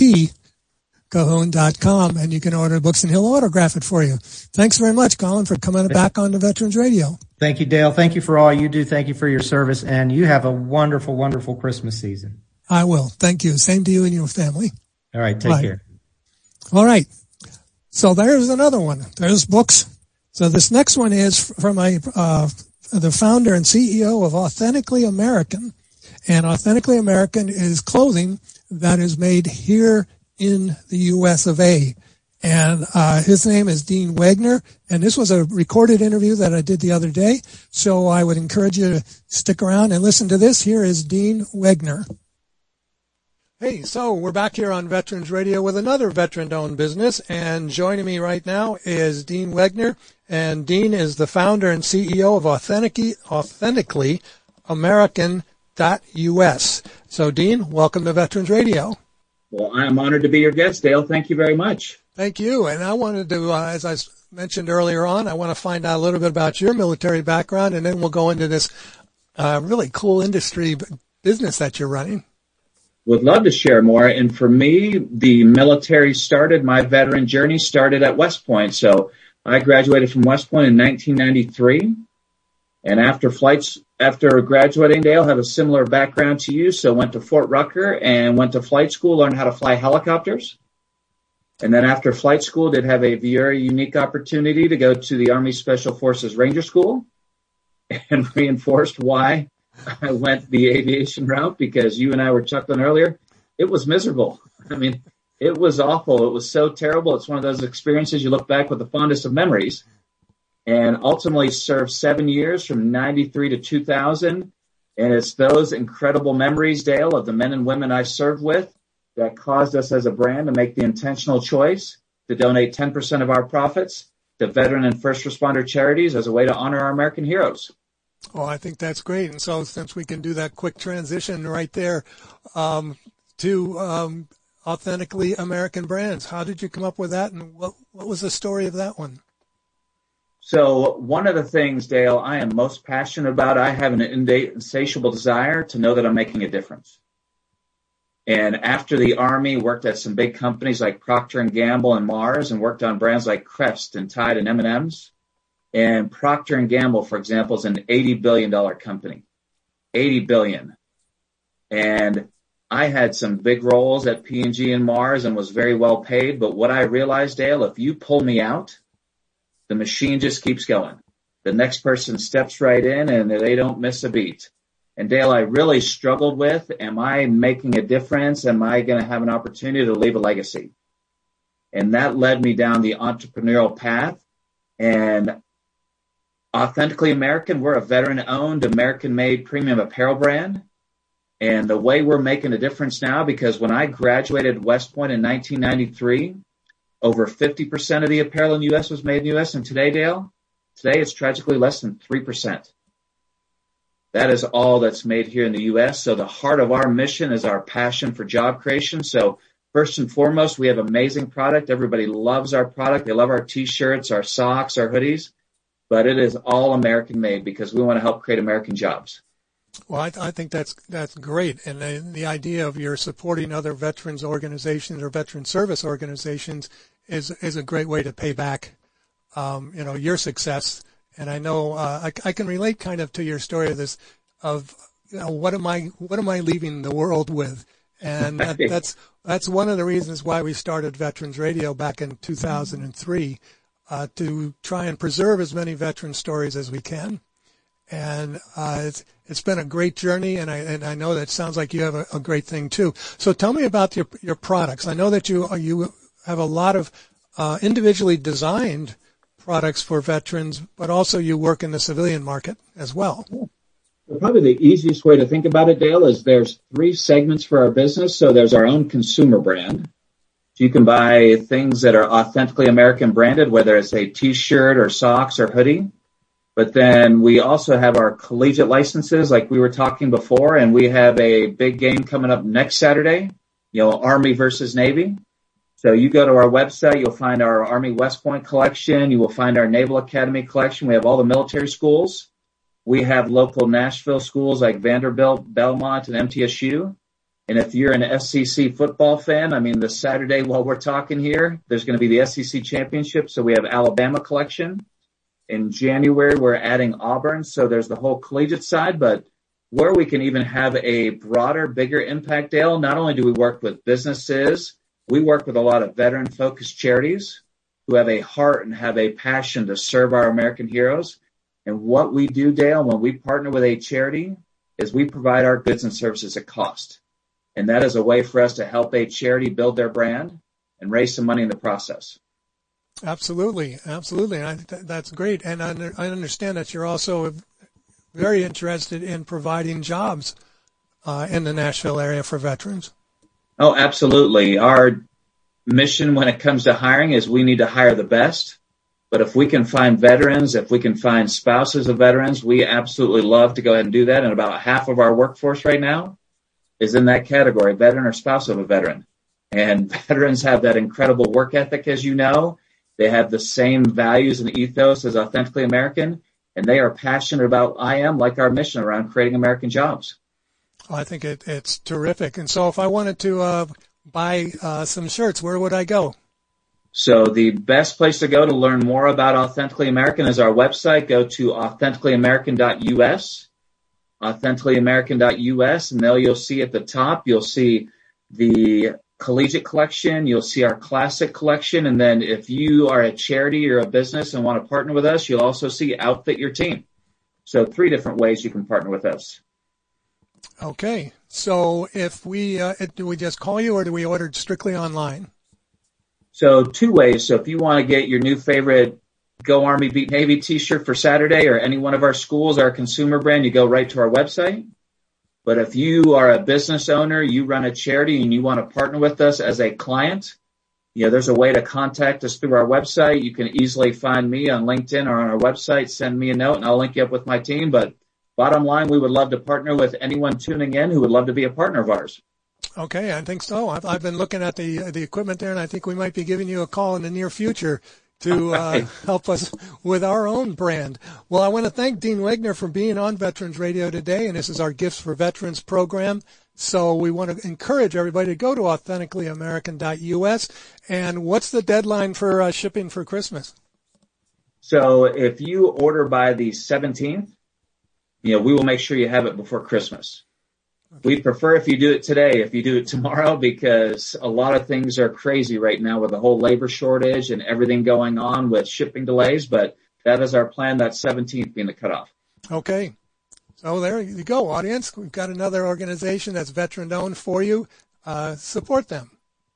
[SPEAKER 2] ColinPCahoon.com, and you can order books, and he'll autograph it for you. Thanks very much, Colin, for coming back on to Veterans Radio.
[SPEAKER 8] Thank you, Dale. Thank you for all you do. Thank you for your service, and you have a wonderful, wonderful Christmas season.
[SPEAKER 2] I will. Thank you. Same to you and your family.
[SPEAKER 8] All right. Take care.
[SPEAKER 2] All right. So there's another one. There's books. So this next one is from the founder and CEO of Authentically American. And Authentically American is clothing that is made here in the U.S. of A. And his name is Dean Wegner. And this was a recorded interview that I did the other day. So I would encourage you to stick around and listen to this. Here is Dean Wegner. Hey, so we're back here on Veterans Radio with another veteran-owned business, and joining me right now is Dean Wegner, and Dean is the founder and CEO of Authentically American.us. So, Dean, welcome to Veterans Radio.
[SPEAKER 9] Well, I'm honored to be your guest, Dale. Thank you very much.
[SPEAKER 2] Thank you, and I wanted to, as I mentioned earlier on, I want to find out a little bit about your military background, and then we'll go into this really cool industry business that you're running.
[SPEAKER 9] Would love to share more. And for me, the military started, my veteran journey started at West Point. So I graduated from West Point in 1993. And after graduating, Dale, had a similar background to you. So went to Fort Rucker and went to flight school, learned how to fly helicopters. And then after flight school, did have a very unique opportunity to go to the Army Special Forces Ranger School, and reinforced why I went the aviation route, because you and I were chuckling earlier. It was miserable. I mean, It was awful. It was so terrible. It's one of those experiences you look back with the fondest of memories. And ultimately served 7 years from 93 to 2000. And it's those incredible memories, Dale, of the men and women I served with that caused us as a brand to make the intentional choice to donate 10% of our profits to veteran and first responder charities as a way to honor our American heroes.
[SPEAKER 2] Well, I think that's great. And so since we can do that quick transition right there to Authentically American Brands, how did you come up with that, and what was the story of that one?
[SPEAKER 9] So one of the things, Dale, I am most passionate about, I have an innate, insatiable desire to know that I'm making a difference. And after the Army, worked at some big companies like Procter & Gamble and Mars, and worked on brands like Crest and Tide and M&M's. And Procter & Gamble, for example, is an $80 billion company. $80 billion. And I had some big roles at P&G and Mars and was very well paid. But what I realized, Dale, if you pull me out, the machine just keeps going. The next person steps right in and they don't miss a beat. And Dale, I really struggled with, am I making a difference? Am I going to have an opportunity to leave a legacy? And that led me down the entrepreneurial path. And Authentically American, we're a veteran-owned, American-made premium apparel brand. And the way we're making a difference now, because when I graduated West Point in 1993, over 50% of the apparel in the U.S. was made in the U.S. And today, Dale, it's tragically less than 3%. That is all that's made here in the U.S. So the heart of our mission is our passion for job creation. So first and foremost, we have amazing product. Everybody loves our product. They love our T-shirts, our socks, our hoodies. But it is all American made because we want to help create American jobs.
[SPEAKER 2] Well, I think that's great. And the idea of you're supporting other veterans organizations or veteran service organizations is a great way to pay back, your success. And I know I can relate kind of to your story of what am I leaving the world with, and that's one of the reasons why we started Veterans Radio back in 2003 to try and preserve as many veteran stories as we can. And it's been a great journey, and I know that sounds like you have a great thing too. So tell me about your products. I know that you have a lot of individually designed products for veterans, but also you work in the civilian market as well.
[SPEAKER 9] Probably the easiest way to think about it, Dale, is there's 3 segments for our business. So there's our own consumer brand. So you can buy things that are authentically American branded, whether it's a T-shirt or socks or hoodie. But then we also have our collegiate licenses like we were talking before, and we have a big game coming up next Saturday, Army versus Navy. So you go to our website, you'll find our Army West Point collection. You will find our Naval Academy collection. We have all the military schools. We have local Nashville schools like Vanderbilt, Belmont, and MTSU. And if you're an SEC football fan, this Saturday while we're talking here, there's going to be the SEC championship. So we have Alabama collection. In January, we're adding Auburn. So there's the whole collegiate side, but where we can even have a broader, bigger impact, Dale, not only do we work with businesses, we work with a lot of veteran-focused charities who have a heart and have a passion to serve our American heroes. And what we do, Dale, when we partner with a charity, is we provide our goods and services at cost. And that is a way for us to help a charity build their brand and raise some money in the process.
[SPEAKER 2] Absolutely. And that's great. And I understand that you're also very interested in providing jobs in the Nashville area for veterans.
[SPEAKER 9] Oh, absolutely. Our mission when it comes to hiring is we need to hire the best. But if we can find veterans, if we can find spouses of veterans, we absolutely love to go ahead and do that. And about half of our workforce right now is in that category, veteran or spouse of a veteran. And veterans have that incredible work ethic, as you know. They have the same values and ethos as Authentically American, and they are passionate about like our mission around creating American jobs.
[SPEAKER 2] I think it's terrific. And so if I wanted to buy some shirts, where would I go?
[SPEAKER 9] So the best place to go to learn more about Authentically American is our website. Go to authenticallyamerican.us, authenticallyamerican.us, and there you'll see at the top, you'll see the collegiate collection, you'll see our classic collection, and then if you are a charity or a business and want to partner with us, you'll also see Outfit Your Team. So 3 different ways you can partner with us.
[SPEAKER 2] Okay. So if do we just call you or do we order strictly online?
[SPEAKER 9] So 2 ways. So if you want to get your new favorite Go Army Beat Navy t-shirt for Saturday or any one of our schools, our consumer brand, you go right to our website. But if you are a business owner, you run a charity and you want to partner with us as a client, there's a way to contact us through our website. You can easily find me on LinkedIn or on our website, send me a note and I'll link you up with my team. But bottom line, we would love to partner with anyone tuning in who would love to be a partner of ours.
[SPEAKER 2] Okay, I think so. I've been looking at the equipment there, and I think we might be giving you a call in the near future to help us with our own brand. Well, I want to thank Dean Wegner for being on Veterans Radio today, and this is our Gifts for Veterans program. So we want to encourage everybody to go to authenticallyamerican.us. And what's the deadline for shipping for Christmas?
[SPEAKER 9] So if you order by the 17th, we will make sure you have it before Christmas. We prefer if you do it today, if you do it tomorrow, because a lot of things are crazy right now with the whole labor shortage and everything going on with shipping delays. But that is our plan, that 17th being the cutoff.
[SPEAKER 2] Okay. So there you go, audience. We've got another organization that's veteran-owned for you. Support them.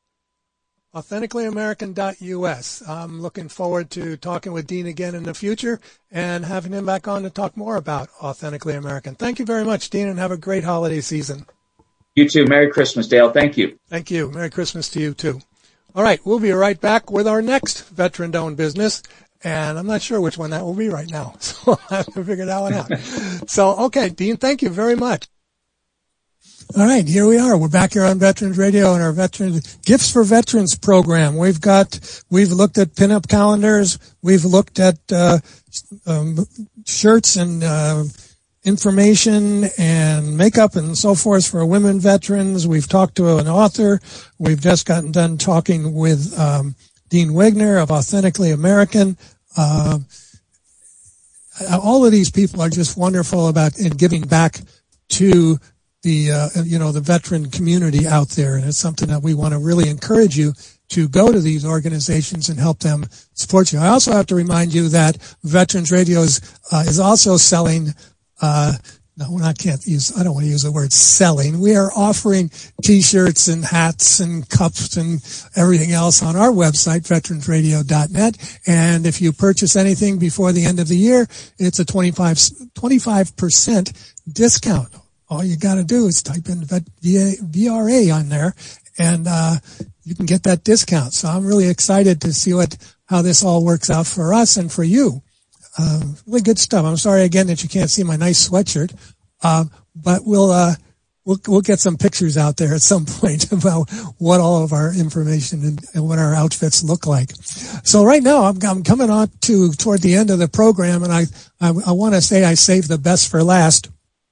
[SPEAKER 2] authenticallyamerican.us. I'm looking forward to talking with Dean again in the future and having him back on to talk more about Authentically American. Thank you very much, Dean, and have a great holiday season.
[SPEAKER 9] You too. Merry Christmas, Dale. Thank you.
[SPEAKER 2] Thank you. Merry Christmas to you, too. All right, we'll be right back with our next veteran-owned business, and I'm not sure which one that will be right now, so I'll have to figure that one out. So, okay, Dean, thank you very much. All right, here we are. We're back here on Veterans Radio and our Gifts for Veterans program. We've looked at pinup calendars. We've looked at shirts and information and makeup and so forth for women veterans. We've talked to an author. We've just gotten done talking with Dean Wegner of Authentically American. All of these people are just wonderful about in giving back to the veteran community out there. And it's something that we want to really encourage you to go to these organizations and help them support you. I also have to remind you that Veterans Radio is also selling, I don't want to use the word selling. We are offering t-shirts and hats and cups and everything else on our website, veteransradio.net. And if you purchase anything before the end of the year, it's a 25% discount. All you got to do is type in VRA on there, and you can get that discount. So I'm really excited to see how this all works out for us and for you. Really good stuff. I'm sorry again that you can't see my nice sweatshirt, but we'll get some pictures out there at some point about what all of our information and what our outfits look like. So right now I'm coming on toward the end of the program, and I want to say I saved the best for last.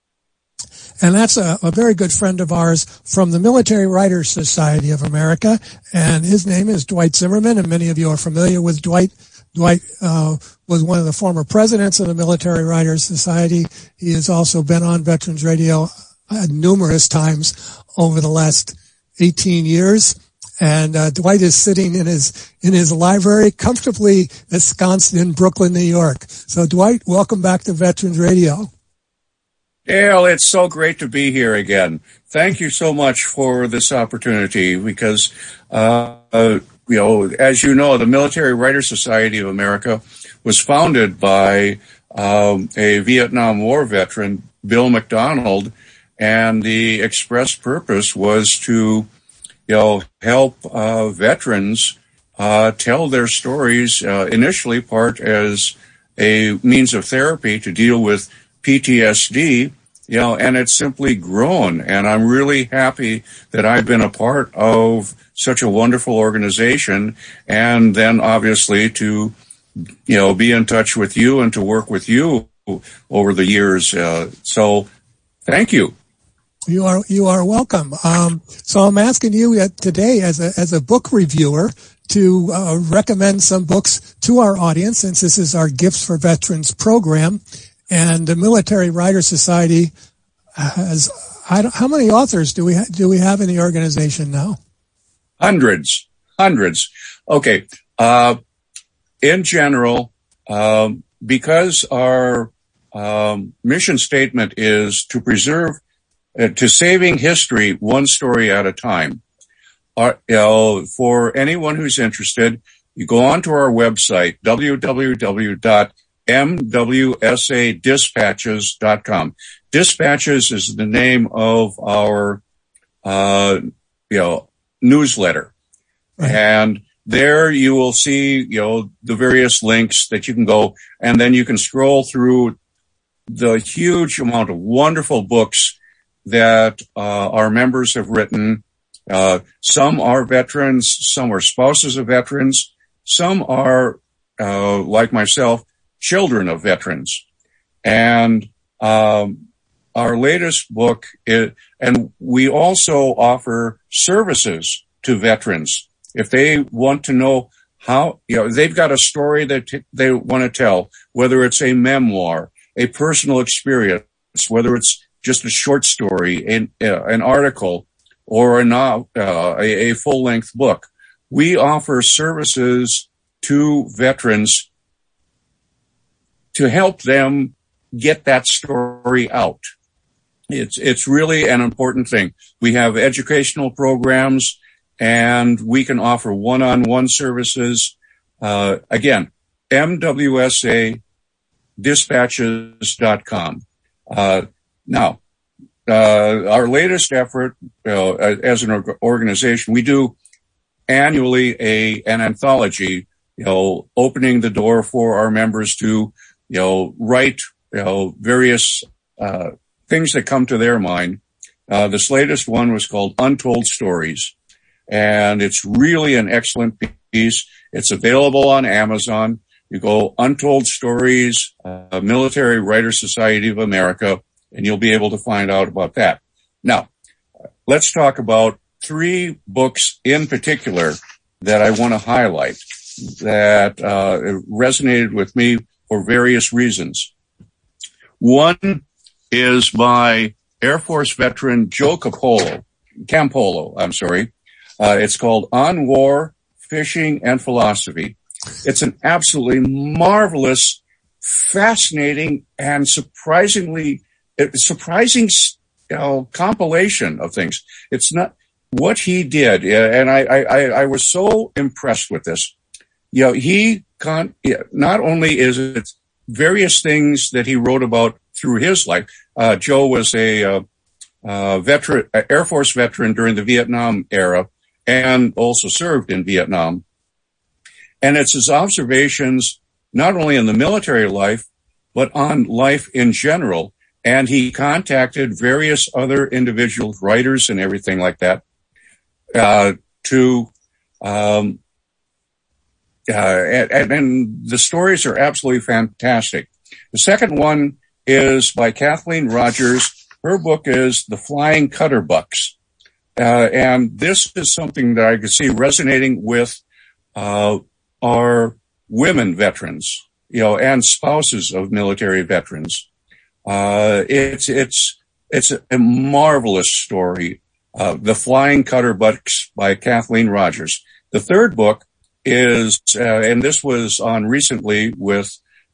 [SPEAKER 2] And that's a very good friend of ours from the Military Writers Society of America. And his name is Dwight Zimmerman. And many of you are familiar with Dwight. Dwight was one of the former presidents of the Military Writers Society. He has also been on Veterans Radio numerous times over the last 18 years. And Dwight is sitting in his library, comfortably ensconced in Brooklyn, New York. So Dwight, welcome back to Veterans Radio.
[SPEAKER 10] Dale, it's so great to be here again. Thank you so much for this opportunity because, as you know, the Military Writers Society of America was founded by a Vietnam War veteran, Bill McDonald, and the express purpose was to, help veterans tell their stories, initially part as a means of therapy to deal with PTSD, and it's simply grown. And I'm really happy that I've been a part of such a wonderful organization. And then obviously to, be in touch with you and to work with you over the years. So thank you.
[SPEAKER 2] You are welcome. So I'm asking you today as a book reviewer to recommend some books to our audience, since this is our Gifts for Veterans program. And the Military Writers Society has, how many authors do we have in the organization now?
[SPEAKER 10] Hundreds. Okay. In general, because our mission statement is to preserve to saving history one story at a time. For anyone who's interested, you go onto our website, www.mwsadispatches.com. Dispatches is the name of our, newsletter. Right. And there you will see, the various links that you can go, and then you can scroll through the huge amount of wonderful books that our members have written. Some are veterans, some are spouses of veterans, some are, like myself, children of veterans. And our latest book is, and we also offer services to veterans. If they want to know how, they've got a story that they want to tell, whether it's a memoir, a personal experience, whether it's just a short story, an article, or a full-length book. We offer services to veterans to help them get that story out. It's really an important thing. We have educational programs, and we can offer one-on-one services. Again, MWSAdispatches.com. Now, our latest effort, as an organization, we do annually an anthology, opening the door for our members to, write, various things that come to their mind. This latest one was called Untold Stories, and it's really an excellent piece. It's available on Amazon. You go Untold Stories, Military Writers Society of America, and you'll be able to find out about that. Now, let's talk about 3 books in particular that I want to highlight that resonated with me for various reasons. One is by Air Force veteran Joe Campolo. It's called On War, Fishing, and Philosophy. It's an absolutely marvelous, fascinating, and surprising compilation of things. It's not what he did, and I was so impressed with this. Not only is it various things that he wrote about through his life. Joe was a veteran, Air Force veteran during the Vietnam era, and also served in Vietnam. And it's his observations not only in the military life, but on life in general. And he contacted various other individuals, writers and everything like that, and the stories are absolutely fantastic. The second one is by Kathleen Rogers. Her book is The Flying Cutterbucks. And this is something that I could see resonating with our women veterans, and spouses of military veterans. It's a marvelous story. The Flying Cutterbucks by Kathleen Rogers. The third book is, and this was on recently with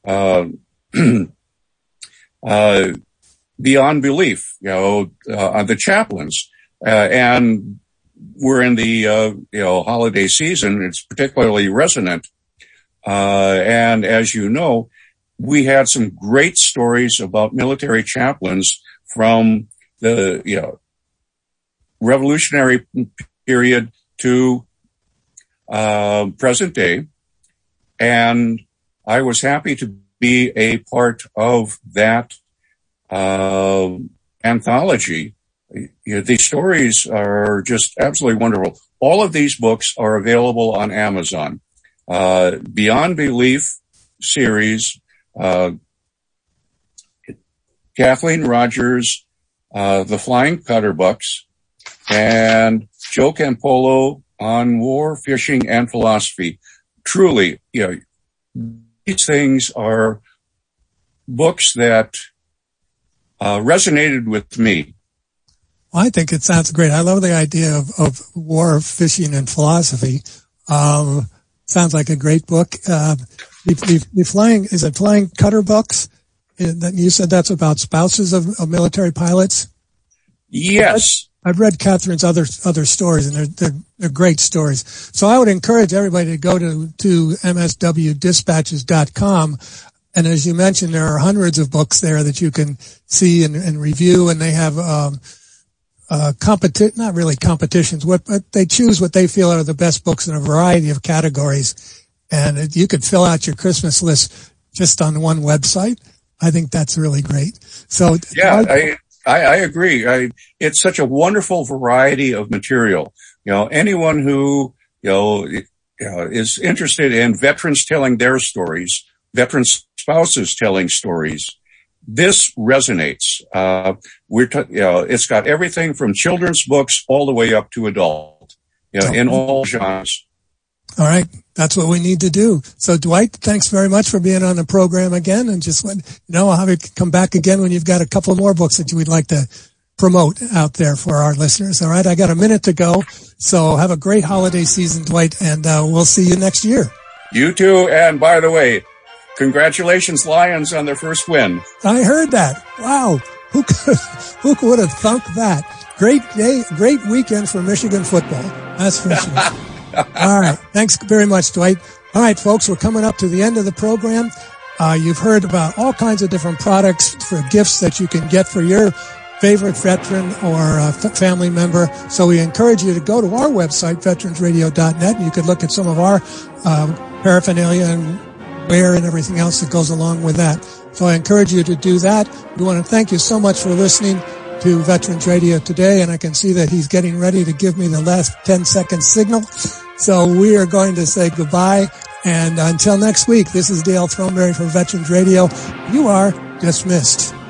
[SPEAKER 10] Beyond Belief, on the chaplains, and we're in the holiday season. It's particularly resonant, and as you know, we had some great stories about military chaplains from the Revolutionary period to present day, and I was happy to be a part of that anthology. These stories are just absolutely wonderful. All of these books are available on Amazon. Beyond Belief series, Kathleen Rogers, The Flying Cutterbucks, and Joe Campolo on War, Fishing, and Philosophy. Truly, these things are books that resonated with me.
[SPEAKER 2] I think it sounds great. I love the idea of war, fishing, and philosophy. Sounds like a great book. The Flying Cutterbucks? You said that's about spouses of military pilots?
[SPEAKER 10] Yes.
[SPEAKER 2] I've read Catherine's other stories, and they're great stories. So I would encourage everybody to go to mswdispatches.com. And as you mentioned, there are hundreds of books there that you can see and review, and they have not really competitions, but they choose what they feel are the best books in a variety of categories. And you could fill out your Christmas list just on one website. I think that's really great. So
[SPEAKER 10] yeah, I agree. It's such a wonderful variety of material. Anyone who is interested in veterans telling their stories, veteran spouses telling stories, this resonates. It's got everything from children's books all the way up to adult, in all genres.
[SPEAKER 2] All right. That's what we need to do. So Dwight, thanks very much for being on the program again. And just I'll have you come back again when you've got a couple more books that you would like to promote out there for our listeners. All right. I got a minute to go. So have a great holiday season, Dwight, and we'll see you next year.
[SPEAKER 10] You too. And by the way, congratulations, Lions, on their first win.
[SPEAKER 2] I heard that. Wow. Who would have thunk that? Great day, great weekend for Michigan football. That's for sure. All right. Thanks very much, Dwight. All right, folks, we're coming up to the end of the program. You've heard about all kinds of different products for gifts that you can get for your favorite veteran or family member. So we encourage you to go to our website, veteransradio.net, and you can look at some of our paraphernalia and wear and everything else that goes along with that. So I encourage you to do that. We want to thank you so much for listening to Veterans Radio today, and I can see that he's getting ready to give me the last 10-second signal. So we are going to say goodbye, and until next week, this is Dale Throneberry for Veterans Radio. You are dismissed.